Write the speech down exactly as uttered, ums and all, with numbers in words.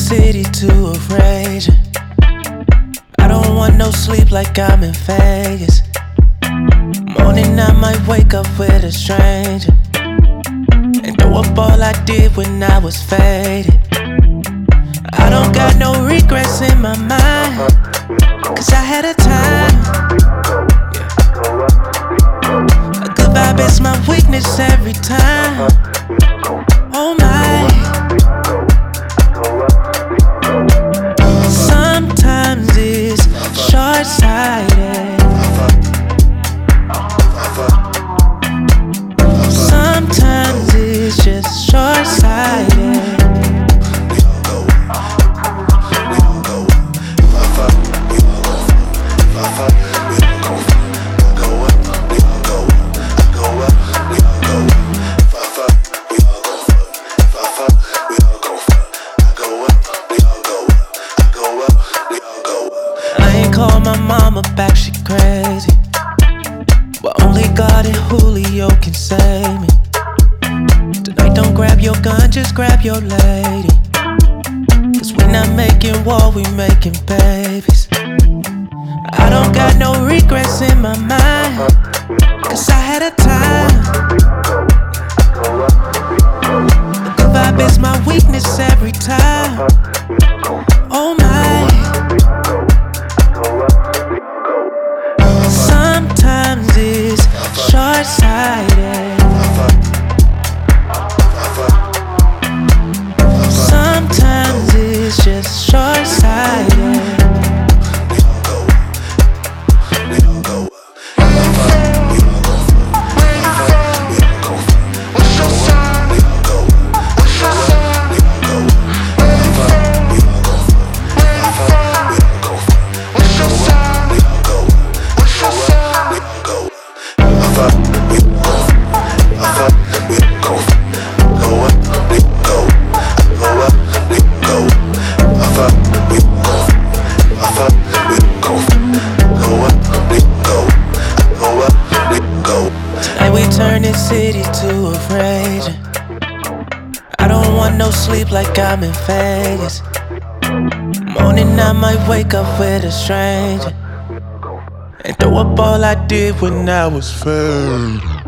city to a rage. I don't want no sleep like I'm in Vegas. Morning I might wake up with a stranger and throw up all I did when I was faded. I don't got no regrets in my mind, cause I had a time. A good vibe is my weakness every time. Oh my. Sometimes it's short-sighted. Sometimes it's just short-sighted. Call my mama back, she crazy, but only God and Julio can save me. Tonight don't grab your gun, just grab your lady, cause we not making war, we making babies. I don't got no regrets in my mind, cause I had a time. The good vibe is my weakness every time. Oh my. Sometimes it's short-sighted. Sometimes it's just short-sighted. Turn this city to a rage. I don't want no sleep like I'm in Vegas. Morning I might wake up with a stranger and throw up all I did when I was faded.